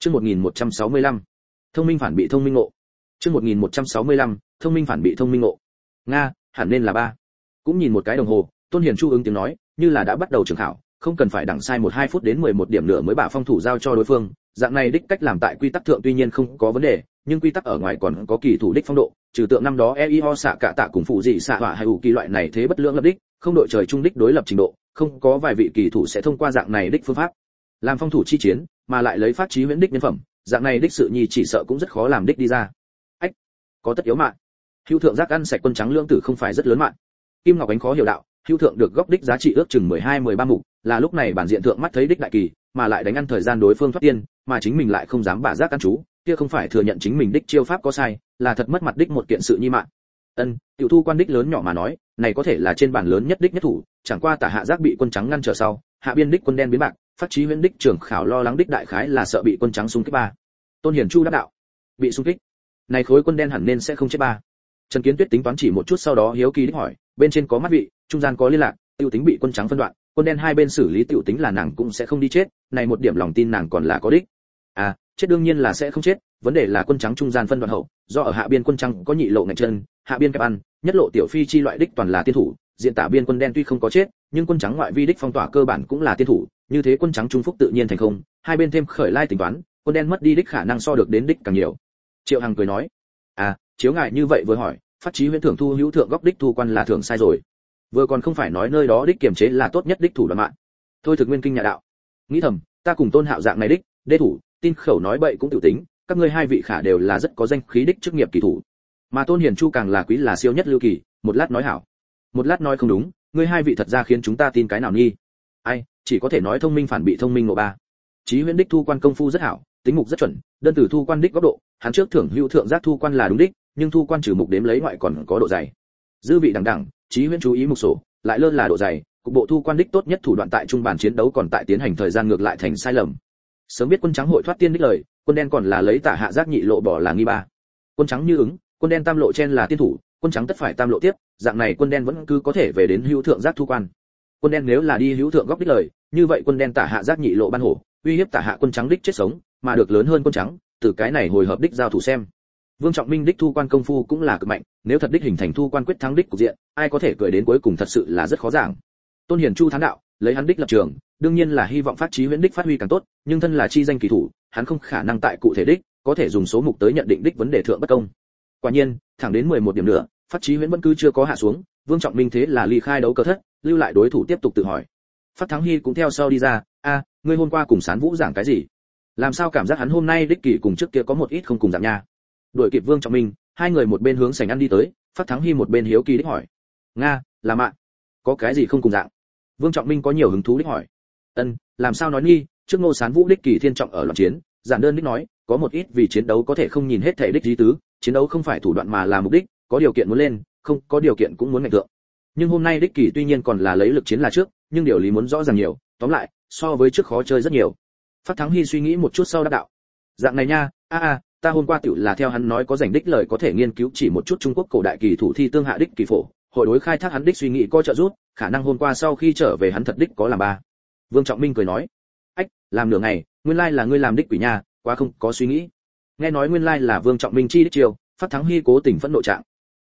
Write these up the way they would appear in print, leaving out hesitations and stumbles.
Chương 1165. Thông minh phản bị thông minh ngộ. Chương 1165. Thông minh phản bị thông minh ngộ. Nga, hẳn nên là 3. Cũng nhìn một cái đồng hồ, Tôn Hiền Chu ứng tiếng nói, như là đã bắt đầu trường khảo, không cần phải đặng sai 1-2 phút đến 11 điểm nữa mới bả phong thủ giao cho đối phương, dạng này đích cách làm tại quy tắc thượng tuy nhiên không có vấn đề, nhưng quy tắc ở ngoài còn có kỳ thủ đích phong độ, trừ tượng năm đó EIO xạ cả tạ cùng phụ dị xạ hỏa hay ủ kỳ loại này thế bất lưỡng lập đích, không đội trời chung đích đối lập trình độ, không có vài vị kỳ thủ sẽ thông qua dạng này đích phương pháp làm phong thủ chi chiến, mà lại lấy phát trí huyễn đích nhân phẩm, dạng này đích sự nhi chỉ sợ cũng rất khó làm đích đi ra. Ách, có tất yếu mạng. Hữu thượng giác ăn sạch quân trắng lương tử không phải rất lớn mạng. Kim Ngọc Ánh khó hiểu đạo, Hữu thượng được gốc đích giá trị ước chừng 12-13 mục, là lúc này bản diện thượng mắt thấy đích đại kỳ, mà lại đánh ăn thời gian đối phương thoát tiên, mà chính mình lại không dám bả giác ăn chú, kia không phải thừa nhận chính mình đích chiêu pháp có sai, là thật mất mặt đích một kiện sự nhi mạng. Tiểu thu quan đích lớn nhỏ mà nói, này có thể là trên bản lớn nhất đích nhất thủ, chẳng qua tả hạ giác bị quân trắng ngăn trở sau, hạ biên đích quân đen biến bạc, phát trí huyễn đích trưởng khảo lo lắng đích đại khái là sợ bị quân trắng xung kích 3. Tôn Hiền Chu đáp đạo, bị xung kích, này khối quân đen hẳn nên sẽ không chết 3. Trần Kiến Tuyết tính toán chỉ một chút sau đó hiếu kỳ đích hỏi, bên trên có mắt vị, trung gian có liên lạc, tiêu tính bị quân trắng phân đoạn, quân đen hai bên xử lý tiểu tính là nàng cũng sẽ không đi chết, này một điểm lòng tin nàng còn là có đích. À, chết đương nhiên là sẽ không chết, vấn đề là quân trắng trung gian phân đoạn hậu, do ở hạ biên quân trắng có nhị lộ ngạch chân, hạ biên kẹp ăn, nhất lộ tiểu phi chi loại đích toàn là tiên thủ, diện tả biên quân đen tuy không có chết, nhưng quân trắng ngoại vi đích phong tỏa cơ bản cũng là tiên thủ, như thế quân trắng trung phúc tự nhiên thành không, hai bên thêm khởi lai tính toán, quân đen mất đi đích khả năng so được đến đích càng nhiều. Triệu Hằng cười nói, à, chiếu ngài như vậy vừa hỏi, phát trí huyễn thưởng thu hữu thượng góc đích thu quan là thưởng sai rồi, vừa còn không phải nói nơi đó đích kiềm chế là tốt nhất đích thủ đoạn mạng. Thôi thực nguyên kinh nhà đạo, nghĩ thầm, ta cùng Tôn Hạo dạng này đích, đê thủ, tin khẩu nói bậy cũng tiểu tính, các ngươi hai vị khả đều là rất có danh khí đích chức nghiệp kỳ thủ, mà Tôn Hiền Chu càng là quý là siêu nhất lưu kỳ, một lát nói hảo, một lát nói không đúng, ngươi hai vị thật ra khiến chúng ta tin cái nào nghi? Ai, chỉ có thể nói thông minh phản bị thông minh ngộ 3. Chí huyễn đích thu quan công phu rất hảo, tính mục rất chuẩn, đơn từ thu quan đích góc độ, hắn trước thưởng hữu thượng giác thu quan là đúng đích, nhưng thu quan trừ mục đếm lấy ngoại còn có độ dày. Dư vị đẳng đẳng, Chí huyễn chú ý mục sổ, lại lơ là độ dày, cục bộ thu quan đích tốt nhất thủ đoạn tại trung bản chiến đấu còn tại tiến hành thời gian ngược lại thành sai lầm. Sớm biết quân trắng hội thoát tiên đích lời, quân đen còn là lấy tả hạ giác nhị lộ bỏ là nghi 3. Quân trắng như ứng, quân đen tam lộ chen là tiên thủ, quân trắng tất phải tam lộ tiếp, dạng này quân đen vẫn cứ có thể về đến hữu thượng giác thu quan. Quân đen nếu là đi hữu thượng góc đích lời, như vậy quân đen tả hạ giác nhị lộ ban hổ, uy hiếp tả hạ quân trắng đích chết sống, mà được lớn hơn quân trắng, từ cái này hồi hợp đích giao thủ xem. Vương Trọng Minh đích thu quan công phu cũng là cực mạnh, nếu thật đích hình thành thu quan quyết thắng đích cục diện, ai có thể cười đến cuối cùng thật sự là rất khó giảng. Tôn Hiền Chu thán đạo, lấy hắn đích lập trường, đương nhiên là hy vọng phát trí huyễn đích phát huy càng tốt, nhưng thân là chi danh kỳ thủ, hắn không khả năng tại cụ thể đích, có thể dùng số mục tới nhận định đích vấn đề thượng bất công. Quả nhiên, thẳng đến 11 điểm nữa, phát trí huyễn vẫn cứ chưa có hạ xuống, Vương Trọng Minh thế là ly khai đấu cờ thất, lưu lại đối thủ tiếp tục tự hỏi. Phát Thắng Hy cũng theo sau đi ra, a, ngươi hôm qua cùng Sán Vũ giảng cái gì? Làm sao cảm giác hắn hôm nay đích kỳ cùng trước kia có một ít không cùng dạng nha? Đuổi kịp Vương Trọng Minh, hai người một bên hướng sảnh ăn đi tới, Phát Thắng Hy một bên hiếu kỳ đích hỏi, nga, là mạng, có cái gì không cùng dạng? Vương Trọng Minh có nhiều hứng thú đích hỏi, làm sao nói nghi? Trước Ngô Sán Vũ đích kỳ thiên trọng ở loạn chiến, giản đơn đích nói, có một ít vì chiến đấu có thể không nhìn hết thể đích lý tứ, chiến đấu không phải thủ đoạn mà là mục đích, có điều kiện muốn lên, không có điều kiện cũng muốn ngạch thượng. Nhưng hôm nay đích kỳ tuy nhiên còn là lấy lực chiến là trước, nhưng điều lý muốn rõ ràng nhiều, tóm lại, so với trước khó chơi rất nhiều. Phát Thắng Hy suy nghĩ một chút sau đáp đạo, dạng này nha, ta hôm qua tiểu là theo hắn nói có rảnh đích lời có thể nghiên cứu chỉ một chút Trung Quốc cổ đại kỳ thủ thi tương hạ đích kỳ phổ, hội đối khai thác hắn đích suy nghĩ có trợ giúp, khả năng hôm qua sau khi trở về hắn thật đích có làm 3. Vương Trọng Minh cười nói, ách, làm nửa ngày, nguyên lai là ngươi làm đích quỷ nha, quá không có suy nghĩ. Nghe nói nguyên lai là Vương Trọng Minh chi đích chiêu, Phát Thắng Hy cố tình phẫn nộ trạng.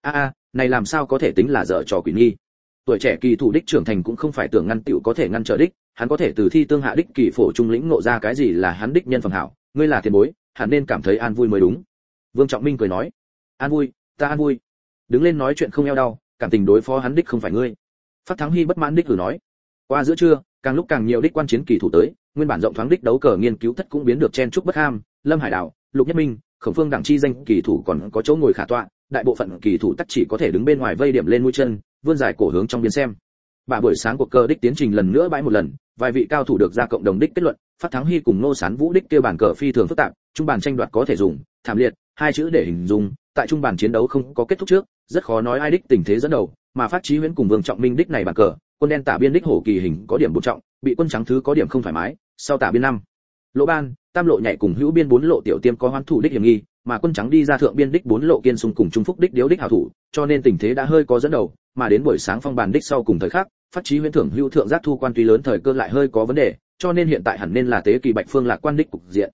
Này làm sao có thể tính là dở trò quỷ nghi? Tuổi trẻ kỳ thủ đích trưởng thành cũng không phải tưởng ngăn tiểu có thể ngăn trở đích, hắn có thể từ thi tương hạ đích kỳ phổ trung lĩnh ngộ ra cái gì là hắn đích nhân phẩm hảo, ngươi là tiền bối, hẳn nên cảm thấy an vui mới đúng. Vương Trọng Minh cười nói, an vui, ta an vui. Đứng lên nói chuyện không eo đau, cảm tình đối phó hắn đích không phải ngươi. Phát Thắng Hy bất mãn đích thử nói. Qua giữa trưa, càng lúc càng nhiều đích quan chiến kỳ thủ tới, nguyên bản rộng thoáng đích đấu cờ nghiên cứu thất cũng biến được chen chúc bất ham, Lâm Hải Đào, Lục Nhất Minh, Khổng Phương đẳng chi danh kỳ thủ còn có chỗ ngồi khả tọa, đại bộ phận kỳ thủ tất chỉ có thể đứng bên ngoài vây điểm lên mũi chân, vươn dài cổ hướng trong biên xem. Bà buổi sáng cuộc cờ đích tiến trình lần nữa bãi một lần, vài vị cao thủ được ra cộng đồng đích kết luận, Phát Thắng Hy cùng Ngô Sán Vũ đích kia bản cờ phi thường phức tạp, trung bản tranh đoạt có thể dùng thảm liệt hai chữ để hình dung, tại trung bản chiến đấu không có kết thúc trước, rất khó nói ai đích tình thế dẫn đầu, mà Phát Chí Huyễn cùng Vương Trọng Minh đích này bản cờ, quân đen tả biên đích hổ kỳ hình có điểm bổ trọng, bị quân trắng thứ có điểm không thoải mái, sau tả biên 5 lộ ban, tam lộ nhảy cùng hữu biên 4 lộ tiểu tiêm có hoán thủ đích hiểm nghi, mà quân trắng đi ra thượng biên đích 4 lộ kiên sung cùng trung phúc đích điếu đích hảo thủ, cho nên tình thế đã hơi có dẫn đầu, mà đến buổi sáng phong bàn đích sau cùng thời khắc, Phát Chí Huyễn thưởng hữu thượng giác thu quan tuy lớn thời cơ lại hơi có vấn đề, cho nên hiện tại hẳn nên là tế kỳ Bạch Phương lạc quan đích cục diện.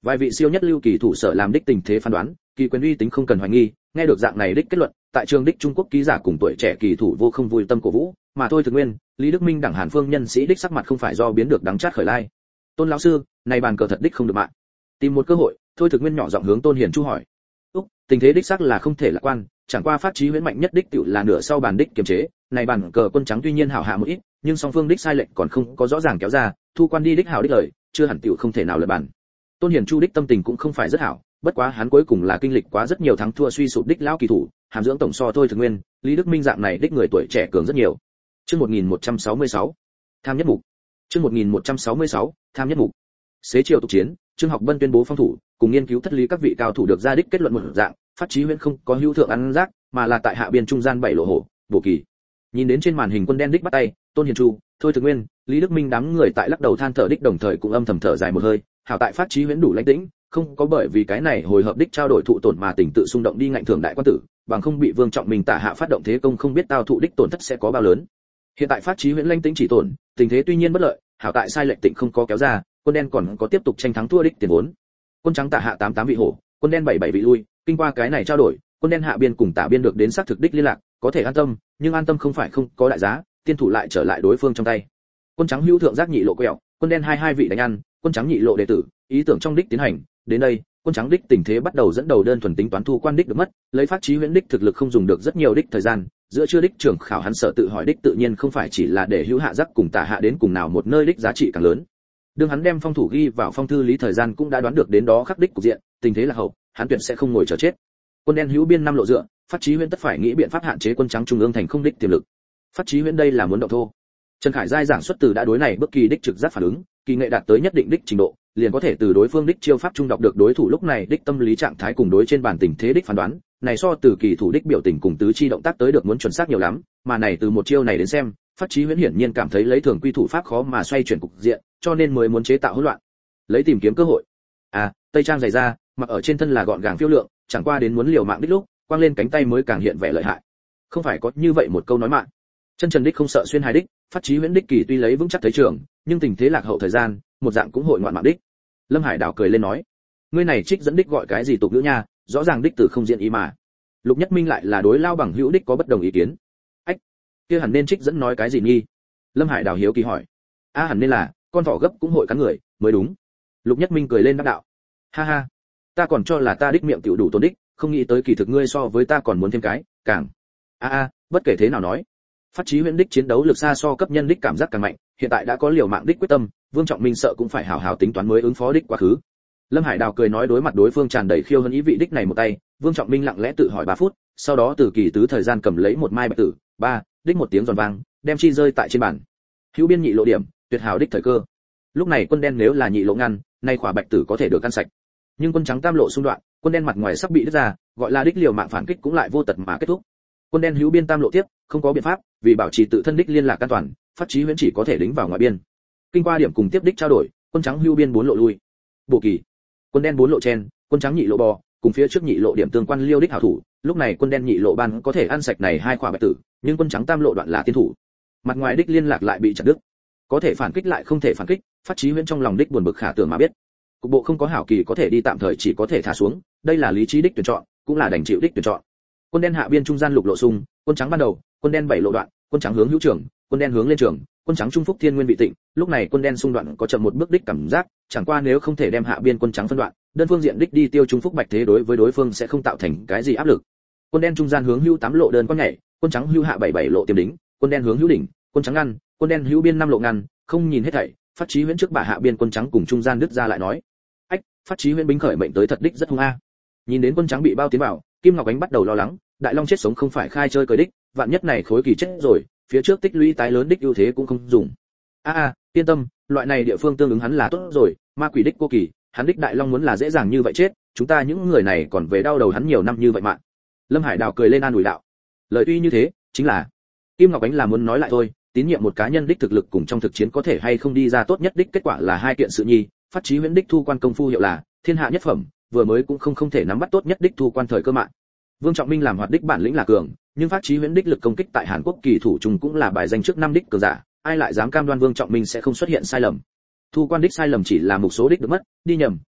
Vài vị siêu nhất lưu kỳ thủ sở làm đích tình thế phán đoán, kỳ quyền uy tính không cần hoài nghi, nghe được dạng này đích kết luận, tại trường đích Trung Quốc ký giả cùng tuổi trẻ kỳ thủ vô không vui tâm cổ vũ, mà Thôi Thực Nguyên, Lý Đức Minh đẳng Hàn Phương nhân sĩ đích sắc mặt không phải do biến được đắng chát khởi lai. Tôn lão sư, này bàn cờ thật đích không được mạng. Tìm một cơ hội, Thôi Thực Nguyên nhỏ giọng hướng Tôn Hiền Chu hỏi. Tình thế đích xác là không thể lạc quan, chẳng qua Phát Chí Huyễn mạnh nhất đích tiểu là nửa sau bàn đích kiềm chế, này bàn cờ quân trắng tuy nhiên hảo hạ một ít, nhưng song phương đích sai lệch còn không có rõ ràng kéo ra, thu quan đi đích hảo đích lời, chưa hẳn tiểu không thể nào lật bàn. Tôn Hiền Chu đích tâm tình cũng không phải rất hảo, bất quá hắn cuối cùng là kinh lịch quá rất nhiều thắng thua suy sụp đích lão kỳ thủ, hàm dưỡng tổng so Thôi Thực Nguyên, Lý Đức Minh dạng này đích người tuổi trẻ cường rất nhiều. Chương 1166, tham nhất mục. Chương 1166, tham nhất mục. Xế chiều tục chiến, Trương Học Bân tuyên bố phong thủ, cùng nghiên cứu thất lý các vị cao thủ được ra đích kết luận một dạng, Phát Chí Huyễn không có hữu thượng ăn rác, mà là tại hạ biên trung gian bảy lộ hổ, bổ kỳ. Nhìn đến trên màn hình quân đen đích bắt tay, Tôn Hiền Chu, Thôi Thực Nguyên, Lý Đức Minh đám người tại lắc đầu than thở đích đồng thời cũng âm thầm thở dài một hơi, hảo tại Phát Chí Huyễn đủ lãnh tĩnh, không có bởi vì cái này hồi hợp đích trao đổi thụ tổn mà tình tự xung động đi ngạnh thưởng đại quan tử, bằng không bị Vương Trọng Minh tả hạ phát động thế công không biết tao thụ đích tổn thất sẽ có bao lớn. Hiện tại Phát Chí Huyễn lãnh tĩnh chỉ tổn, tình thế tuy nhiên bất lợi, hảo tại sai lệch tịnh không có kéo ra, quân đen còn có tiếp tục tranh thắng thua đích tiền vốn. Quân trắng tả hạ 88 vị hổ, quân đen 77 vị lui, kinh qua cái này trao đổi, quân đen hạ biên cùng tả biên được đến xác thực đích liên lạc, có thể an tâm, nhưng an tâm không phải không có đại giá, tiên thủ lại trở lại đối phương trong tay. Quân trắng hữu thượng giác nhị lộ quẹo, quân đen hai vị đánh ăn, quân trắng nhị lộ đệ tử, ý tưởng trong đích tiến hành, đến đây, quân trắng đích tình thế bắt đầu dẫn đầu đơn thuần tính toán thu quan đích được mất, lấy Phát Chí Huyễn đích thực lực không dùng được rất nhiều đích thời gian, giữa chưa đích trưởng khảo hắn sợ tự hỏi đích tự nhiên không phải chỉ là để hữu hạ giác cùng tả hạ đến cùng nào một nơi đích giá trị càng lớn. Đương hắn đem phong thủ ghi vào phong thư lý thời gian cũng đã đoán được đến đó khắc đích cục diện, tình thế là hậu, hắn tuyệt sẽ không ngồi chờ chết. Quân đen hữu biên năm lộ dựa, Phát Chí Huyễn tất phải nghĩ biện pháp hạn chế quân trắng trung ương thành không đích tiềm lực. Phát Chí Huyễn đây là muốn động thô. Trần Khải giai giảng xuất từ đã đối này bất kỳ đích trực giác phản ứng, kỳ nghệ đạt tới nhất định đích trình độ, liền có thể từ đối phương đích chiêu pháp trung đọc được đối thủ lúc này đích tâm lý trạng thái cùng đối trên bản tình thế đích phán đoán, này so từ kỳ thủ đích biểu tình cùng tứ chi động tác tới được muốn chuẩn xác nhiều lắm, mà này từ một chiêu này đến xem, Phát Chí Huyễn hiển nhiên cảm thấy lấy thường quy thủ pháp khó mà xoay chuyển cục diện, cho nên mới muốn chế tạo hỗn loạn, lấy tìm kiếm cơ hội. Tây trang dày ra, mặc ở trên thân là gọn gàng phiêu lượng, chẳng qua đến muốn liều mạng đích lúc, quăng lên cánh tay mới càng hiện vẻ lợi hại. Không phải có như vậy một câu nói mạng. Chân trần đích không sợ xuyên hai đích, Phát Chí Huyễn đích kỳ tuy lấy vững chắc thấy trường, nhưng tình thế lạc hậu thời gian, một dạng cũng hội ngoạn mạng đích. Lâm Hải Đào cười lên nói, ngươi này trích dẫn đích gọi cái gì tục ngữ nha, rõ ràng đích từ không diện ý mà. Lục Nhất Minh lại là đối lao bằng hữu đích có bất đồng ý kiến. Ách, kia hẳn nên trích dẫn nói cái gì nghi? Lâm Hải Đào hiếu kỳ hỏi. Hẳn nên là con thỏ gấp cũng hội cắn người, mới đúng. Lục Nhất Minh cười lên đáp đạo. Ha ha, ta còn cho là ta đích miệng tiểu đủ tốn đích, không nghĩ tới kỳ thực ngươi so với ta còn muốn thêm cái, càng. Bất kể thế nào nói, Phát Chí Huyễn đích chiến đấu lực xa so cấp nhân đích cảm giác càng mạnh, hiện tại đã có liều mạng đích quyết tâm, Vương Trọng Minh sợ cũng phải hảo hảo tính toán mới ứng phó đích quá khứ. Lâm Hải Đào cười nói đối mặt đối phương tràn đầy khiêu hơn ý vị đích này một tay, Vương Trọng Minh lặng lẽ tự hỏi 3 phút, sau đó từ kỳ tứ thời gian cầm lấy một mai bạch tử, đích một tiếng giòn vang, đem chi rơi tại trên bàn. Hữu biên nhị lộ điểm, tuyệt hảo đích thời cơ. Lúc này quân đen nếu là nhị lộ ngăn, nay khỏa bạch tử có thể được ăn sạch. Nhưng quân trắng tam lộ xung đoạn, quân đen mặt ngoài sắp bị đứt ra, gọi là đích liều mạng phản kích cũng lại vô tật mà kết thúc. Quân đen hữu biên tam lộ tiếp, không có biện pháp, vì bảo trì tự thân đích liên lạc an toàn, Phát Chí Huyễn chỉ có thể đính vào ngoại biên. Kinh qua điểm cùng tiếp đích trao đổi, quân trắng hữu biên 4 lộ lui. Bộ kỳ. Quân đen 4 lộ chen, quân trắng nhị lộ bò, cùng phía trước nhị lộ điểm tương quan liêu đích hảo thủ, lúc này quân đen nhị lộ ban có thể ăn sạch này hai quả bạch tử, nhưng quân trắng tam lộ đoạn là tiên thủ. Mặt ngoài đích liên lạc lại bị chặt đứt. Có thể phản kích lại không thể phản kích, Phát Chí Huyễn trong lòng đích buồn bực khả tưởng mà biết. Cục bộ không có hảo kỳ có thể đi tạm thời chỉ có thể thả xuống, đây là lý trí đích tuyển chọn, cũng là đành chịu đích tuyển chọn. Quân đen hạ biên trung gian lục lộ xung, quân trắng ban đầu, quân đen 7 lộ đoạn, quân trắng hướng hữu trưởng, quân đen hướng lên trường, quân trắng trung phúc thiên nguyên bị tịnh, lúc này quân đen xung đoạn có chậm một bước đích cảm giác, chẳng qua nếu không thể đem hạ biên quân trắng phân đoạn, đơn phương diện đích đi tiêu trung phúc bạch thế đối với đối phương sẽ không tạo thành cái gì áp lực. Quân đen trung gian hướng hữu 8 lộ đơn con nhảy, quân trắng hữu hạ 77 lộ tiềm đính, quân đen hướng hữu đỉnh, quân trắng ngăn, quân đen hữu biên 5 lộ ngăn, không nhìn hết thảy, Phát Chí Huyễn trước bả hạ biên quân trắng cùng trung gian đứt ra lại nói, ách, Phát Chí Huyễn bính khởi mệnh tới thật đích rất hung a. Nhìn đến quân trắng bị bao tiến vào, Kim Ngọc Ánh bắt đầu lo lắng, Đại Long chết sống không phải khai chơi cười đích, vạn nhất này khối kỳ chết rồi, phía trước tích lũy tái lớn đích ưu thế cũng không dùng. Yên tâm, loại này địa phương tương ứng hắn là tốt rồi, ma quỷ đích cô kỳ, hắn đích Đại Long muốn là dễ dàng như vậy chết, chúng ta những người này còn về đau đầu hắn nhiều năm như vậy mà. Lâm Hải Đào cười lên an ủi đạo. Lời tuy như thế, chính là Kim Ngọc Ánh là muốn nói lại thôi, tín nhiệm một cá nhân đích thực lực cùng trong thực chiến có thể hay không đi ra tốt nhất đích kết quả là hai kiện sự nhi, Phát Chí Huyễn đích thu quan công phu hiệu là thiên hạ nhất phẩm, vừa mới cũng không thể nắm bắt tốt nhất đích thu quan thời cơ mạng. Vương Trọng Minh làm hoạt đích bản lĩnh là cường, nhưng Phát Chí Huyễn đích lực công kích tại Hàn Quốc kỳ thủ trùng cũng là bài danh trước năm đích cường giả, ai lại dám cam đoan Vương Trọng Minh sẽ không xuất hiện sai lầm. Thu quan đích sai lầm chỉ là một số đích được mất, đi nhầm,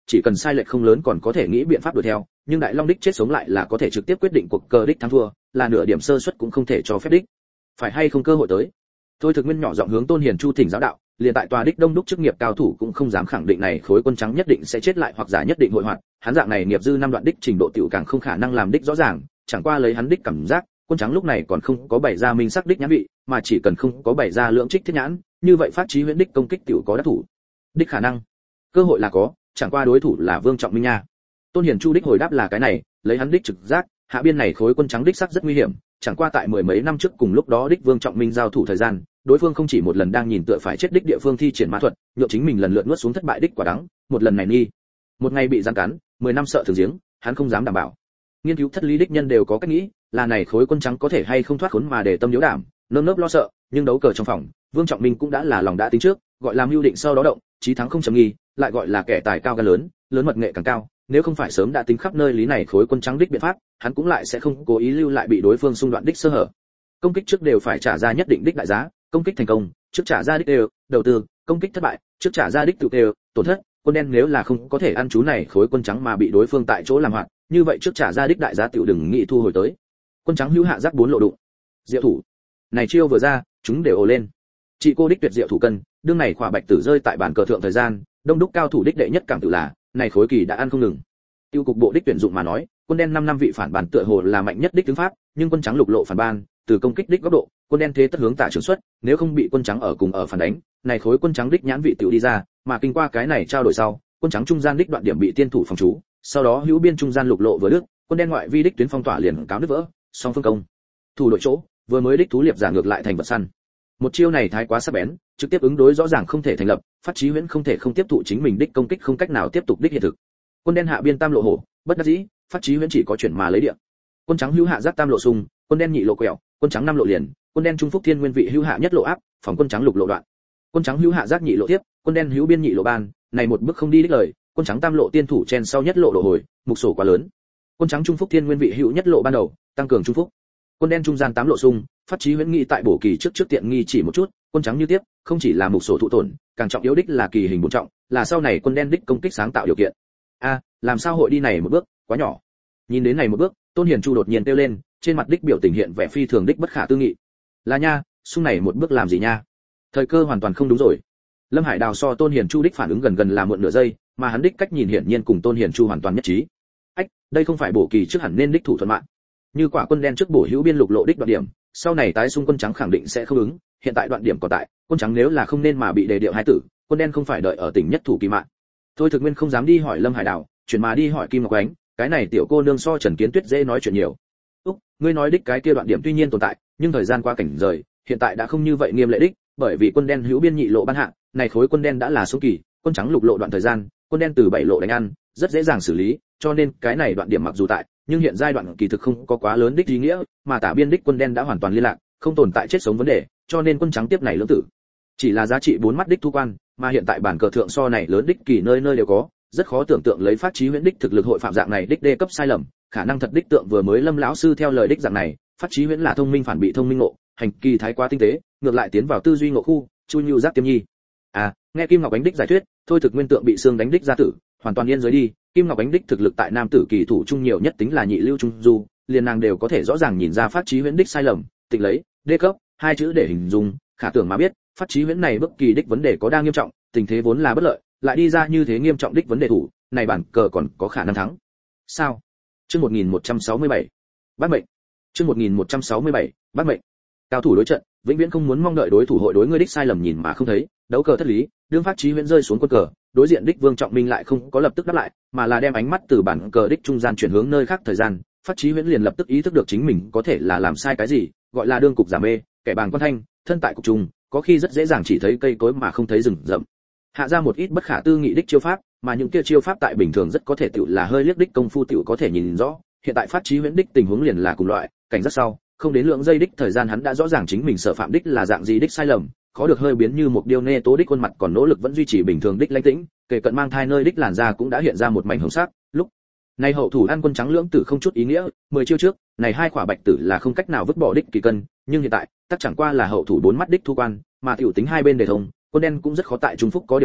chỉ cần sai lệch không lớn còn có thể nghĩ biện pháp đuổi theo, nhưng đại long đích chết sống lại là có thể trực tiếp quyết định cuộc cờ đích thắng thua, là nửa điểm sơ suất cũng không thể cho phép đích. Phải hay không cơ hội tới. Thôi Thực Nguyên nhỏ giọng hướng Tôn Hiền Chu thỉnh giáo đạo, liền tại tòa đích đông đúc chức nghiệp cao thủ cũng không dám khẳng định này khối quân trắng nhất định sẽ chết lại hoặc giả nhất định hội hoạt, hắn dạng này nghiệp dư năm đoạn đích trình độ tiểu càng không khả năng làm đích rõ ràng, chẳng qua lấy hắn đích cảm giác, quân trắng lúc này còn không có bày ra minh sắc đích nhãn vị, mà chỉ cần không có bày ra lượng trích thiết nhãn, như vậy phát trí huyễn đích công kích tiểu có đắc thủ. Đích khả năng, cơ hội là có, chẳng qua đối thủ là Vương Trọng Minh nha. Tôn Hiền Chu đích hồi đáp là cái này, lấy hắn đích trực giác, hạ biên này khối quân trắng đích sắc rất nguy hiểm, chẳng qua tại mười mấy năm trước cùng lúc đó đích Vương Trọng Minh giao thủ thời gian, đối phương không chỉ một lần đang nhìn tựa phải chết đích địa phương thi triển ma thuật, nhượng chính mình lần lượt nuốt xuống thất bại đích quả đắng, một lần này nghi, một ngày bị giáng cắn, 10 năm sợ thường giếng, hắn không dám đảm bảo. Nghiên cứu thất lý đích nhân đều có cách nghĩ, là này khối quân trắng có thể hay không thoát khốn mà để tâm yếu đảm, nơm nớp lo sợ, nhưng đấu cờ trong phòng, Vương Trọng Minh cũng đã là lòng đã tính trước, gọi là mưu định sau đó động, chí thắng không chấm nghi, lại gọi là kẻ tài cao gan lớn, lớn mật nghệ càng cao, nếu không phải sớm đã tính khắp nơi lý này khối quân trắng đích biện pháp, hắn cũng lại sẽ không cố ý lưu lại bị đối phương xung đoạn đích sơ hở. Công kích trước đều phải trả ra nhất định đích đại giá, công kích thành công, trước trả ra đích đều, đầu tư, công kích thất bại, trước trả ra đích tự đều, tổn thất, quân đen nếu là không có thể ăn chú này khối quân trắng mà bị đối phương tại chỗ làm hoạt, như vậy trước trả ra đích đại giá tiểu đừng nghĩ thu hồi tới. Quân trắng hữu hạ giác 4 lộ đụng. Diệu thủ. Này chiêu vừa ra, chúng đều ồ lên. Chị cô đích tuyệt diệu thủ cân, đương này khỏa bạch tử rơi tại bàn cờ thượng thời gian, đông đúc cao thủ đích đệ nhất cảm tự là, này khối kỳ đã ăn không ngừng. Tiêu cục bộ đích tuyển dụng mà nói, quân đen 5 năm vị phản bản tựa hồ là mạnh nhất đích tướng pháp, nhưng quân trắng lục lộ phản ban, từ công kích đích góc độ, quân đen thế tất hướng tả trường xuất, nếu không bị quân trắng ở cùng ở phản đánh, này khối quân trắng đích nhãn vị tiểu đi ra, mà kinh qua cái này trao đổi sau, quân trắng trung gian đích đoạn điểm bị tiên thủ phòng chú, sau đó hữu biên trung gian lục lộ vừa đứt, quân đen ngoại vi đích tuyến phong tỏa liền cáo nứt vỡ, song phương công. Thủ đội chỗ, vừa mới đích thú liệp giả ngược lại thành vật săn. Một chiêu này thái quá sắc bén, trực tiếp ứng đối rõ ràng không thể thành lập, phát chí huyễn không thể không tiếp thụ chính mình đích công kích không cách nào tiếp tục đích hiện thực. Quân đen hạ biên tam lộ hổ, bất đắc dĩ, phát chí huyễn chỉ có chuyển mà lấy địa. Quân trắng hữu hạ giác tam lộ sung, quân đen nhị lộ quẹo, quân trắng năm lộ liền, quân đen trung phúc thiên nguyên vị hữu hạ nhất lộ áp, phòng quân trắng lục lộ đoạn. Quân trắng hữu hạ giác nhị lộ tiếp, quân đen hữu biên nhị lộ ban, này một bước không đi đích lời, quân trắng tam lộ tiên thủ chen sau nhất lộ độ hồi, mục sổ quá lớn. Quân trắng trung phúc thiên nguyên vị hữu nhất lộ ban đầu, tăng cường trung phúc. Quân đen trung gian 8 lộ sung, phát chí huyễn nghị tại bổ kỳ trước tiện nghi chỉ một chút, quân trắng như tiếp, không chỉ là mục sổ thụ tổn, càng trọng yếu đích là kỳ hình bổn trọng, là sau này quân đen đích công kích sáng tạo điều kiện. Làm sao hội đi này một bước, quá nhỏ. Nhìn đến này một bước, Tôn Hiền Chu đột nhiên kêu lên, trên mặt đích biểu tình hiện vẻ phi thường đích bất khả tư nghị. Là nha, xung này một bước làm gì nha? Thời cơ hoàn toàn không đúng rồi. Lâm Hải Đào so Tôn Hiền Chu đích phản ứng gần là muộn nửa giây, mà hắn đích cách nhìn hiển nhiên cùng Tôn Hiền Chu hoàn toàn nhất trí. Đây không phải bổ kỳ trước hẳn nên đích thủ thuận mạng. Như quả quân đen trước bổ hữu biên lục lộ đích đoạn điểm, sau này tái xung quân trắng khẳng định sẽ không ứng, hiện tại đoạn điểm còn tại, quân trắng nếu là không nên mà bị đề điệu hai tử, quân đen không phải đợi ở tỉnh nhất thủ kỳ mạng. Thôi Thực Nguyên không dám đi hỏi Lâm Hải Đào, chuyển mà đi hỏi Kim Ngọc Ánh, cái này tiểu cô nương so Trần Kiến Tuyết dễ nói chuyện nhiều. Ngươi nói đích cái kia đoạn điểm tuy nhiên tồn tại, nhưng thời gian qua cảnh rời, hiện tại đã không như vậy nghiêm lệ đích, bởi vì quân đen hữu biên nhị lộ ban hạ, này khối quân đen đã là số kỳ, quân trắng lục lộ đoạn thời gian, quân đen từ 7 lộ đánh ăn, rất dễ dàng xử lý, cho nên cái này đoạn điểm mặc dù tại, nhưng hiện giai đoạn kỳ thực không có quá lớn đích ý nghĩa, mà tả biên đích quân đen đã hoàn toàn liên lạc, không tồn tại chết sống vấn đề, cho nên quân trắng tiếp này lưỡng tử. Chỉ là giá trị 4 mắt đích thu quan, mà hiện tại bản cờ thượng so này lớn đích kỳ nơi nơi đều có, rất khó tưởng tượng lấy phát chí huyễn đích thực lực hội phạm dạng này đích đê cấp sai lầm, khả năng thật đích tượng vừa mới Lâm lão sư theo lời đích dạng này, phát chí huyễn là thông minh phản bị thông minh ngộ, hành kỳ thái quá tinh tế, ngược lại tiến vào tư duy ngộ khu, chui nhu giác tiêm nhi. Nghe Kim Ngọc Ánh đích giải thuyết, Thôi Thực Nguyên tượng bị xương đánh đích ra tử, hoàn toàn yên giới đi, Kim Ngọc Ánh đích thực lực tại nam tử kỳ thủ trung nhiều nhất tính là nhị lưu trung du, liền nàng đều có thể rõ ràng nhìn ra phát chí huyễn đích sai lầm, tịnh lấy đê cấp hai chữ để hình dung, khả tưởng mà biết, phát chí huyễn này bất kỳ đích vấn đề có đang nghiêm trọng, tình thế vốn là bất lợi, lại đi ra như thế nghiêm trọng đích vấn đề thủ, này bản cờ còn có khả năng thắng. Sao? Chương 1167. Bắt mệnh. Chương 1167. Bắt mệnh. Cao thủ đối trận, vĩnh viễn không muốn mong đợi đối thủ hội đối ngươi đích sai lầm nhìn mà không thấy, đấu cờ thất lý, đương phát chí huyễn rơi xuống quân cờ, đối diện đích Vương Trọng Minh lại không có lập tức đáp lại, mà là đem ánh mắt từ bản cờ đích trung gian chuyển hướng nơi khác thời gian, phát chí huyễn liền lập tức ý thức được chính mình có thể là làm sai cái gì, gọi là đương cục giả mê, kẻ bàng quan thanh, thân tại cục trung, có khi rất dễ dàng chỉ thấy cây cối mà không thấy rừng rậm. Hạ ra một ít bất khả tư nghị đích chiêu pháp, mà những kia chiêu pháp tại bình thường rất có thể tiểu là hơi liếc đích công phu tiểu có thể nhìn rõ, hiện tại phát chí huyễn đích tình huống liền là cùng loại, cảnh rất sau, không đến lượng giây đích thời gian hắn đã rõ ràng chính mình sở phạm đích là dạng gì đích sai lầm, khó được hơi biến như một điêu nê tố đích khuôn mặt còn nỗ lực vẫn duy trì bình thường đích lãnh tĩnh, kể cận mang thai nơi đích làn da cũng đã hiện ra một mảnh hồng sắc, lúc này hậu thủ ăn quân trắng lưỡng tử không chút ý nghĩa, 10 chiêu trước, này hai quả bạch tử là không cách nào vứt bỏ đích kỳ cân, nhưng hiện tại, tất chẳng qua là hậu thủ 4 mắt đích thu quan, mà tiểu tính hai bên đề thông, quân đen cũng rất khó tại trung phúc có điều làm,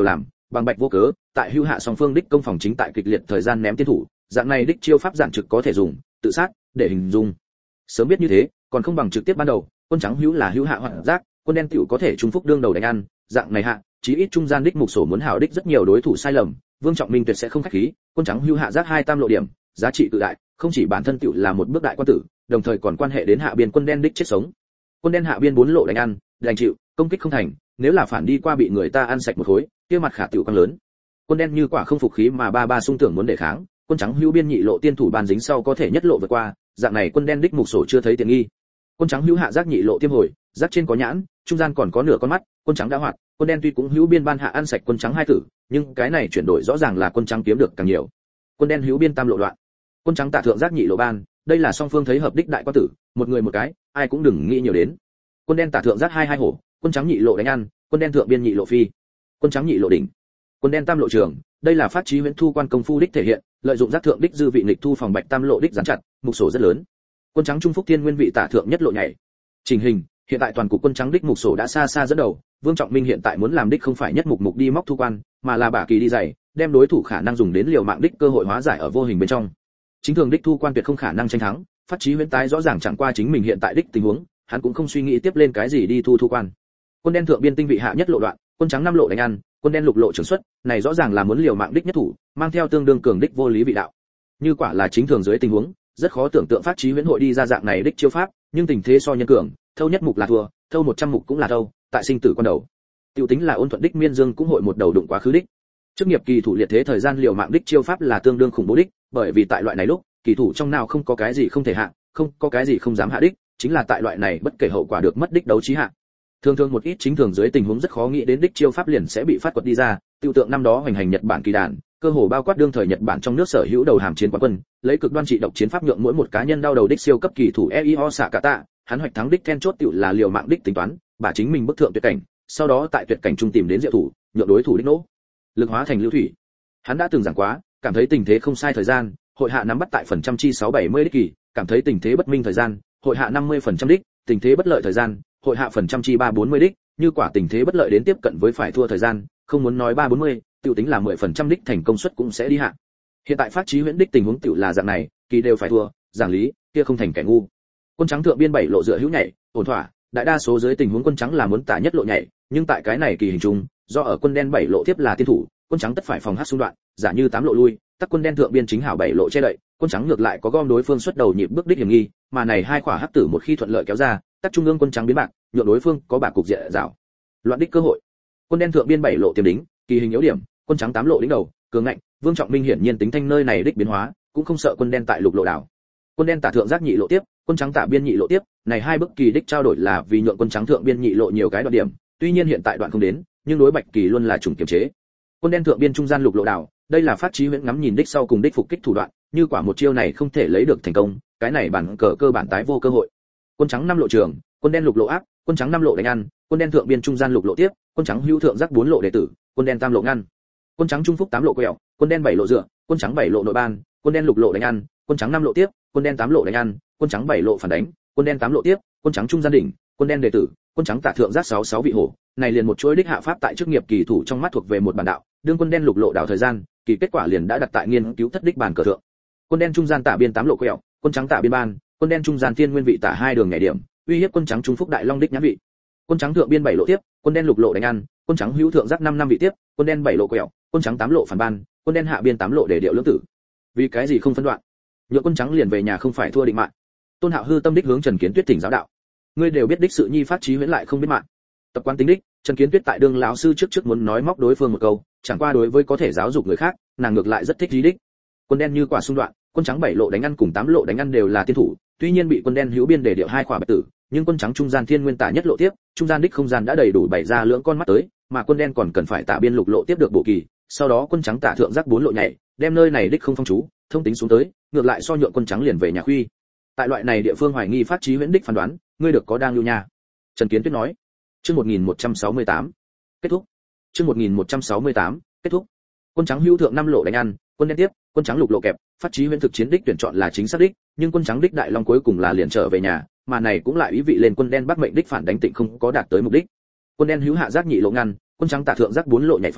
bằng bạch vô cớ, tại hưu hạ song phương đích công phòng chính tại kịch liệt thời gian ném tiên thủ, dạng này đích chiêu pháp giản trực có thể dùng tự sát để hình dung. Sớm biết như thế, còn không bằng trực tiếp ban đầu, quân trắng hữu là hữu hạ hoặc giác, quân đen tiểu có thể trung phúc đương đầu đánh ăn, dạng này hạ, chí ít trung gian đích mục sổ muốn hảo đích rất nhiều đối thủ sai lầm, Vương Trọng Minh tuyệt sẽ không khách khí, quân trắng hữu hạ giác hai tam lộ điểm, giá trị cự đại, không chỉ bản thân tiểu là một bước đại quan tử, đồng thời còn quan hệ đến hạ biên quân đen đích chết sống. Quân đen hạ biên bốn lộ đánh ăn, đành chịu, công kích không thành, nếu là phản đi qua bị người ta ăn sạch một khối, kia mặt khả tiểu càng lớn. Quân đen như quả không phục khí mà ba xung tưởng muốn đề kháng, quân trắng hữu biên nhị lộ tiên thủ bàn dính sau có thể nhất lộ vượt qua, dạng này quân đen đích mục sổ chưa thấy tiện nghi. Quân trắng hữu hạ giác nhị lộ tiêm hồi, giác trên có nhãn, trung gian còn có nửa con mắt, quân trắng đã hoạt, quân đen tuy cũng hữu biên ban hạ ăn sạch quân trắng hai tử, nhưng cái này chuyển đổi rõ ràng là quân trắng kiếm được càng nhiều. Quân đen hữu biên tam lộ đoạn, quân trắng tạ thượng giác nhị lộ ban, đây là song phương thấy hợp đích đại quan tử, một người một cái, ai cũng đừng nghĩ nhiều đến. Quân đen tạ thượng giác hai hổ, quân trắng nhị lộ đánh ăn, quân đen thượng biên nhị lộ phi, quân trắng nhị lộ đỉnh, quân đen tam lộ trường, đây là phát trí huyễn thu quan công phu đích thể hiện, lợi dụng giác thượng đích dư vị nghịch thu phòng bạch tam lộ đích gián chặt, mục sổ rất lớn. Quân trắng trung phúc thiên nguyên vị tạ thượng nhất lộ nhảy. Trình hình, hiện tại toàn cục quân trắng đích mục sổ đã xa xa dẫn đầu, Vương Trọng Minh hiện tại muốn làm đích không phải nhất mục đi móc thu quan, mà là bả kỳ đi giày, đem đối thủ khả năng dùng đến liều mạng đích cơ hội hóa giải ở vô hình bên trong. Chính thường đích thu quan tuyệt không khả năng tranh thắng, phát trí huyễn tái rõ ràng chẳng qua chính mình hiện tại đích tình huống, hắn cũng không suy nghĩ tiếp lên cái gì đi thu quan. Quân đen thượng biên tinh vị hạ nhất lộ đoạn, quân trắng năm lộ đánh ăn, quân đen lục lộ trưởng xuất, này rõ ràng là muốn liều mạng đích nhất thủ, mang theo tương đương cường đích vô lý vị đạo. Như quả là chính thường dưới tình huống, rất khó tưởng tượng phát trí huyễn hội đi ra dạng này đích chiêu pháp, nhưng tình thế so nhân cường, thâu nhất mục là thua, thâu 100 mục cũng là thâu, tại sinh tử quan đầu. Tiểu tính là ôn thuận đích miên dương cũng hội một đầu đụng quá khứ đích. Chức nghiệp kỳ thủ liệt thế thời gian liều mạng đích chiêu pháp là tương đương khủng bố đích, bởi vì tại loại này lúc, kỳ thủ trong nào không có cái gì không thể hạ, không có cái gì không dám hạ đích, chính là tại loại này bất kể hậu quả được mất đích đấu trí hạ. Thường thường một ít chính thường dưới tình huống rất khó nghĩ đến đích chiêu pháp liền sẽ bị phát quật đi ra, tiêu tượng năm đó hoành hành Nhật Bản kỳ đàn, cơ hồ bao quát đương thời Nhật Bản trong nước sở hữu đầu hàm chiến quán quân, lấy cực đoan trị độc chiến pháp nhượng mỗi một cá nhân đau đầu đích siêu cấp kỳ thủ Eiho Sakata, hắn hoạch thắng đích then chốt tiểu là liều mạng đích tính toán, bà chính mình bức thượng tuyệt cảnh, sau đó tại tuyệt cảnh trung tìm đến diệu thủ, nhượng đối thủ đích nỗ lực hóa thành lưu thủy. Hắn đã từng giảng quá, cảm thấy tình thế không sai thời gian, hội hạ nắm bắt tại phần trăm chi 670 đích kỳ, cảm thấy tình thế bất minh thời gian, hội hạ 50% đích, tình thế bất lợi thời gian, hội hạ phần trăm chi 340 đích, như quả tình thế bất lợi đến tiếp cận với phải thua thời gian, không muốn nói 340, tiểu tính là 10% đích thành công suất cũng sẽ đi hạ. Hiện tại phát trí huyễn đích tình huống tiểu là dạng này, kỳ đều phải thua, giảng lý, kia không thành kẻ ngu. Quân trắng thượng biên 7 lộ dựa hữu nhảy, ổn thỏa, đại đa số dưới tình huống quân trắng là muốn tả nhất lộ nhảy, nhưng tại cái này kỳ hình chung, do ở quân đen 7 lộ tiếp là tiên thủ, quân trắng tất phải phòng hát xung đoạn, giả như 8 lộ lui, tắc quân đen thượng biên chính hảo 7 lộ che đậy, quân trắng ngược lại có gom đối phương xuất đầu nhịp bước đích hiểm nghi, mà này hai quả hắc tử một khi thuận lợi kéo ra, tắc trung ương quân trắng biến bạc, nhượng đối phương có bạc cục diện rào. Loạn đích cơ hội. Quân đen thượng biên 7 lộ tiềm đính, kỳ hình yếu điểm, quân trắng 8 lộ đính đầu, cường ngạnh, Vương Trọng Minh hiển nhiên tính thanh nơi này đích biến hóa, cũng không sợ quân đen tại lục lộ đảo. Quân đen tả thượng giác nhị lộ tiếp, quân trắng tả biên nhị lộ tiếp, này hai bức kỳ đích trao đổi là vì nhượng quân trắng thượng biên nhị lộ nhiều cái đoạn điểm, tuy nhiên hiện tại đoạn không đến, nhưng đối bạch kỳ luôn là trùng kiềm chế. Quân đen thượng biên trung gian lục lộ đảo, đây là phát trí huyễn ngắm nhìn đích sau cùng đích phục kích thủ đoạn, như quả một chiêu này không thể lấy được thành công, cái này bản cờ cơ bản tái vô cơ hội. Quân trắng 5 lộ trường, quân đen lục lộ áp, quân trắng 5 lộ đánh ăn, quân đen thượng biên trung gian lục lộ tiếp, quân trắng hữu thượng giác 4 lộ đệ tử, quân đen tam lộ ngăn. Quân trắng trung phúc 8 lộ quẹo, quân đen 7 lộ dựa, quân trắng 7 lộ nội ban, quân đen lục lộ đánh ăn, quân trắng 5 lộ tiếp, quân đen 8 lộ đánh ăn, quân trắng 7 lộ phản đánh, quân đen 8 lộ tiếp, quân trắng trung gian đỉnh, quân đen đệ tử, quân trắng tạ thượng giác 66 vị hổ, này liền một chuỗi đích hạ pháp tại chức nghiệp kỳ thủ trong mắt thuộc về một bản đạo, đương quân đen lục lộ đảo thời gian, kỳ kết quả liền đã đặt tại nghiên cứu thất đích bàn cờ thượng. Quân đen trung gian tạ biên 8 lộ quẹo, quân trắng tạ biên ban, quân đen trung gian thiên nguyên vị tạ hai đường nhảy điểm, uy hiếp quân trắng trung phúc đại long đích nhãn vị. Quân trắng thượng biên 7 lộ tiếp, quân đen lục lộ đánh ăn, quân trắng hữu thượng giác 5 năm vị tiếp, quân đen 7 lộ quẹo, quân trắng 8 lộ phản ban, quân đen hạ biên 8 lộ để điệu lưỡng tử. Vì cái gì không phân đoạn? Nhượng quân trắng liền về nhà không phải thua định mạng. Tôn Hạo hư tâm đích hướng Trần Kiến Tuyết thỉnh giáo đạo. Ngươi đều biết đích sự nhi phát trí huyễn lại không biết mạng. Tập quán tính đích, Trần Kiến Tuyết tại đương lão sư trước muốn nói móc đối phương một câu, chẳng qua đối với có thể giáo dục người khác, nàng ngược lại rất thích lý đích. Quân đen như quả xung đoạn, quân trắng 7 lộ đánh ăn cùng 8 lộ đánh ăn đều là tiên thủ, tuy nhiên bị quân đen hữu biên để điệu hai quả bạch tử, nhưng quân trắng trung gian thiên nguyên tả nhất lộ tiếp, trung gian đích không gian đã đầy đủ bày ra lưỡng con mắt tới, mà quân đen còn cần phải tả biên lục lộ tiếp được bộ kỳ, sau đó quân trắng tả thượng giác 4 lộ nhảy, đem nơi này đích không phong chú, thông tính xuống tới, ngược lại so nhượng quân trắng liền về nhà khuy. Tại loại này địa phương hoài nghi phát trí huyễn đích phán đoán, ngươi được có đang lưu nha. Trần Kiến Tuyết nói. Chương 1168. Kết thúc. Chương 1168. Kết thúc. Quân trắng hữu thượng 5 lộ đánh ăn, quân đen tiếp, quân trắng lục lộ kẹp, phát trí huyễn thực chiến đích tuyển chọn là chính xác đích, nhưng quân trắng đích đại long cuối cùng là liền trở về nhà, mà này cũng lại ý vị lên quân đen bắc mệnh đích phản đánh tịnh không có đạt tới mục đích. Quân đen hữu hạ giác nhị lộ ngăn, quân trắng tạ thượng giác 4 lộ nhảy phong,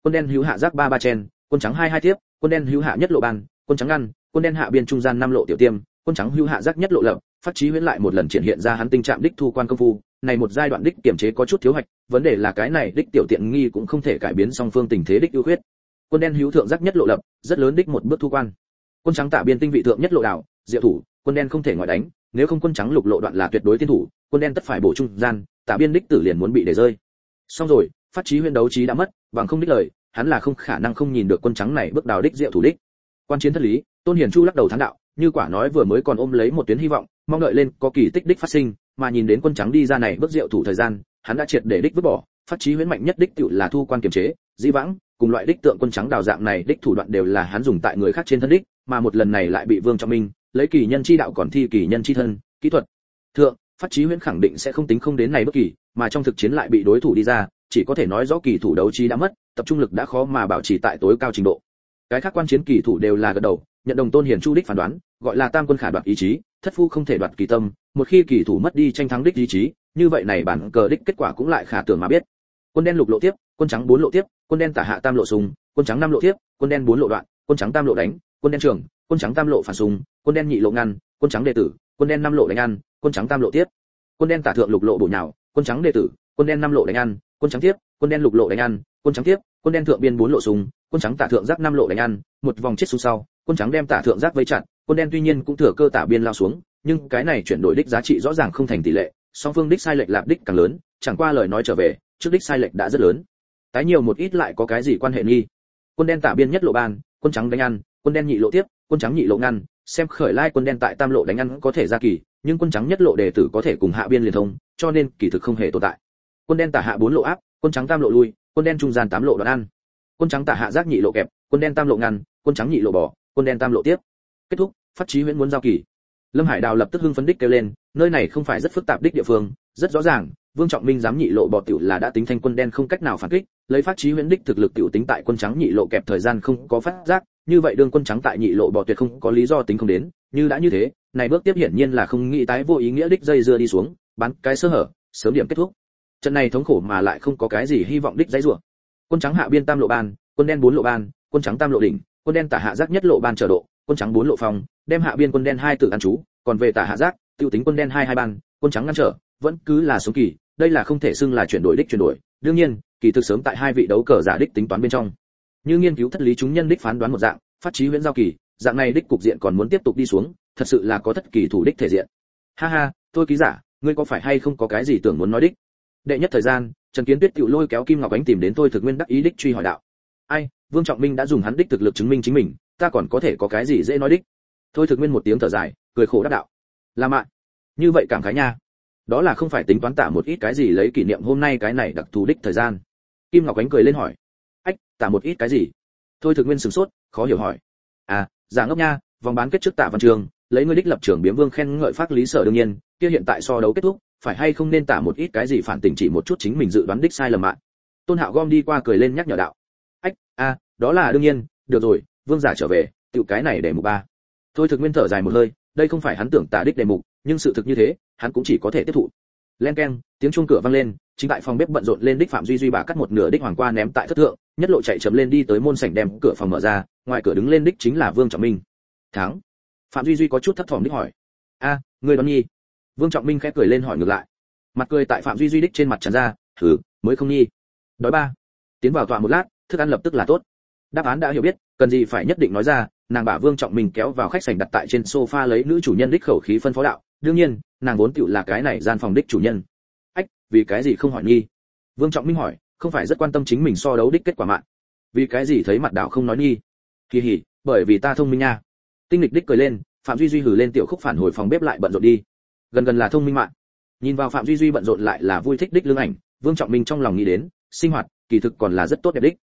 quân đen hữu hạ giác ba ba chen, quân trắng hai hai tiếp, quân đen hữu hạ nhất lộ ban, quân trắng ngăn, quân đen hạ biên trung gian năm lộ tiểu tiêm, quân trắng hữu hạ giác nhất lộ lập, phát chí huyễn lại một lần triển hiện ra hắn tinh trạm đích thu quan công phu, này một giai đoạn đích kiểm chế có chút thiếu hạch, vấn đề là cái này đích tiểu tiện nghi cũng không thể cải biến song phương tình thế đích ưu khuyết. Quân đen hữu thượng giác nhất lộ lập, rất lớn đích một bước thu quan. Quân trắng tạ biên tinh vị thượng nhất lộ đảo, diệu thủ, quân đen không thể ngoại đánh, nếu không quân trắng lục lộ đoạn là tuyệt đối tiên thủ, quân đen tất phải bổ trung gian, tạ biên đích tử liền muốn bị để rơi. Xong rồi, phát chí huyễn đấu trí đã mất, bằng không đích lời, hắn là không khả năng không nhìn được quân trắng này bước đào đích diệu thủ đích. Quan chiến thất lý, Tôn Hiền Chu lắc đầu thán đạo, như quả nói vừa mới còn ôm lấy một tuyến hy vọng, mong đợi lên có kỳ tích đích phát sinh, mà nhìn đến quân trắng đi ra này bước diệu thủ thời gian, hắn đã triệt để đích vứt bỏ, phát chí huyễn mạnh nhất đích tựu là thu quan kiềm chế, dĩ vãng, cùng loại đích tượng quân trắng đào dạng này đích thủ đoạn đều là hắn dùng tại người khác trên thân đích, mà một lần này lại bị Vương Trọng Minh lấy kỳ nhân chi đạo còn thi kỳ nhân chi thân, kỹ thuật thượng, phát chí huyễn khẳng định sẽ không tính không đến này bất kỳ, mà trong thực chiến lại bị đối thủ đi ra, chỉ có thể nói rõ kỳ thủ đấu trí đã mất, tập trung lực đã khó mà bảo trì tại tối cao trình độ. Cái khác quan chiến kỳ thủ đều là gật đầu, nhận đồng Tôn Hiền Chu đích phán đoán, gọi là tam quân khả đoạt ý chí, thất phu không thể đoạt kỳ tâm, một khi kỳ thủ mất đi tranh thắng đích ý chí, như vậy này bản cờ đích kết quả cũng lại khả tưởng mà biết. Quân đen lục lộ tiếp, quân trắng bốn lộ tiếp, quân đen tả hạ tam lộ súng, quân trắng năm lộ tiếp, quân đen bốn lộ đoạn, quân trắng tam lộ đánh, quân đen trường, quân trắng tam lộ phản súng, quân đen nhị lộ ngăn, quân trắng đệ tử, quân đen năm lộ đánh ăn, quân trắng tam lộ tiếp. Quân đen tả thượng lục lộ bổ nhào, quân trắng đệ tử, quân đen năm lộ đánh ăn, quân trắng tiếp, quân đen lục lộ đánh ăn, quân trắng tiếp, quân đen thượng biên bốn lộ súng, quân trắng tả thượng giác năm lộ đánh ăn, một vòng chết xuống sau, quân trắng đem tả thượng giác vây chặt, quân đen tuy nhiên cũng thừa cơ tả biên lao xuống, nhưng cái này chuyển đổi đích giá trị rõ ràng không thành tỷ lệ, song phương đích sai lệch lạp đích càng lớn, chẳng qua lời nói trở về, trước đích sai lệch đã rất lớn. Tái nhiều một ít lại có cái gì quan hệ nghi. Quân đen tả biên nhất lộ ban, quân trắng đánh ăn, quân đen nhị lộ tiếp, quân trắng nhị lộ ngăn, xem khởi lai quân đen tại tam lộ đánh ăn có thể ra kỳ, nhưng quân trắng nhất lộ đề tử có thể cùng hạ biên liên thông, cho nên kỳ thực không hề tồn tại. Quân đen tả hạ bốn lộ áp, quân trắng tam lộ lui, quân đen trung gian tám lộ đoạn ăn. Quân trắng tả hạ giác nhị lộ kẹp, quân đen tam lộ ngăn, quân trắng nhị lộ bỏ, quân đen tam lộ tiếp. Kết thúc, phát chí huyễn muốn giao kỳ. Lâm Hải Đào lập tức hưng phấn đích kêu lên, nơi này không phải rất phức tạp đích địa phương, rất rõ ràng, Vương Trọng Minh dám nhị lộ bỏ tiểu là đã tính thanh quân đen không cách nào phản kích, lấy phát chí huyễn đích thực lực tiểu tính tại quân trắng nhị lộ kẹp thời gian không có phát giác, như vậy đương quân trắng tại nhị lộ bỏ tuyệt không có lý do tính không đến, như đã như thế, này bước tiếp hiển nhiên là không nghĩ tái vô ý nghĩa đích dây dưa đi xuống, bán cái sơ hở, sớm điểm kết thúc. Trận này thống khổ mà lại không có cái gì hy vọng đích dãy rủa. Quân trắng hạ biên tam lộ ban, quân đen bốn lộ ban, quân trắng tam lộ đỉnh, quân đen tả hạ giác nhất lộ ban trở độ, quân trắng bốn lộ phòng, đem hạ biên quân đen hai tự ăn chú, còn về tả hạ giác, tiêu tính quân đen hai hai ban, quân trắng ngăn trở, vẫn cứ là sống kỳ, đây là không thể xưng là chuyển đổi đích chuyển đổi, đương nhiên, kỳ thực sớm tại hai vị đấu cờ giả đích tính toán bên trong. Như nghiên cứu thất lý chúng nhân đích phán đoán một dạng, phát chí huyễn giao kỳ, dạng này đích cục diện còn muốn tiếp tục đi xuống, thật sự là có thất kỳ thủ đích thể diện. Ha ha, tôi ký giả, ngươi có phải hay không có cái gì tưởng muốn nói đích? Đệ nhất thời gian, Trần Kiến Tuyết tiểu lôi kéo Kim Ngọc Ánh tìm đến tôi thực nguyên đắc ý đích truy hỏi đạo. Ai, Vương Trọng Minh đã dùng hắn đích thực lực chứng minh chính mình, ta còn có thể có cái gì dễ nói đích? Thôi thực nguyên một tiếng thở dài, cười khổ đáp đạo. Là mạn. Như vậy cảm khái nha. Đó là không phải tính toán tả một ít cái gì lấy kỷ niệm hôm nay cái này đặc thù đích thời gian. Kim Ngọc Ánh cười lên hỏi. Ách, tả một ít cái gì? Thôi thực nguyên sửng sốt, khó hiểu hỏi. À, giả ngốc nha, vòng bán kết trước Tạ Văn Trường, lấy ngươi đích lập trưởng biếm Vương khen ngợi phát lý sở đương nhiên, kia hiện tại so đấu kết thúc, phải hay không nên tả một ít cái gì phản tỉnh chỉ một chút chính mình dự đoán đích sai lầm mạn. Tôn Hạo gom đi qua cười lên nhắc nhở đạo. Ách, a, đó là đương nhiên, được rồi, Vương giả trở về, tiểu cái này để mục 3. Thôi thực nguyên thở dài một hơi, đây không phải hắn tưởng tả đích đề mục, nhưng sự thực như thế, hắn cũng chỉ có thể tiếp thụ. Len keng, tiếng chuông cửa vang lên, chính tại phòng bếp bận rộn lên đích Phạm Duy Duy bà cắt một nửa đích hoàng qua ném tại thất thượng, nhất lộ chạy chậm lên đi tới môn sảnh đem cửa phòng mở ra, ngoài cửa đứng lên đích chính là Vương Trọng Minh. Thắng. Phạm Duy Duy có chút thấp thỏm đích hỏi. A, ngươi đoán nhi? Vương Trọng Minh khẽ cười lên hỏi ngược lại. Mặt cười tại Phạm Duy Duy đích trên mặt tràn ra, thử, mới không nhi. Đói ba. Tiến vào tọa một lát, thức ăn lập tức là tốt. Đáp án đã hiểu biết, cần gì phải nhất định nói ra, nàng bà Vương Trọng Minh kéo vào khách sảnh đặt tại trên sofa lấy nữ chủ nhân đích khẩu khí phân phó đạo, đương nhiên, nàng vốn tựu là cái này gian phòng đích chủ nhân. Ách, vì cái gì không hỏi nhi? Vương Trọng Minh hỏi, không phải rất quan tâm chính mình so đấu đích kết quả mạng. Vì cái gì thấy mặt đạo không nói nhi? Kỳ hỉ, bởi vì ta thông minh nha. Tinh lịch đích cười lên, Phạm Duy Duy hừ lên tiểu khúc phản hồi phòng bếp lại bận rộn đi. Gần gần là thông minh mạng. Nhìn vào Phạm Duy Duy bận rộn lại là vui thích đích lương ảnh, Vương Trọng Minh trong lòng nghĩ đến, sinh hoạt kỳ thực còn là rất tốt đẹp đích.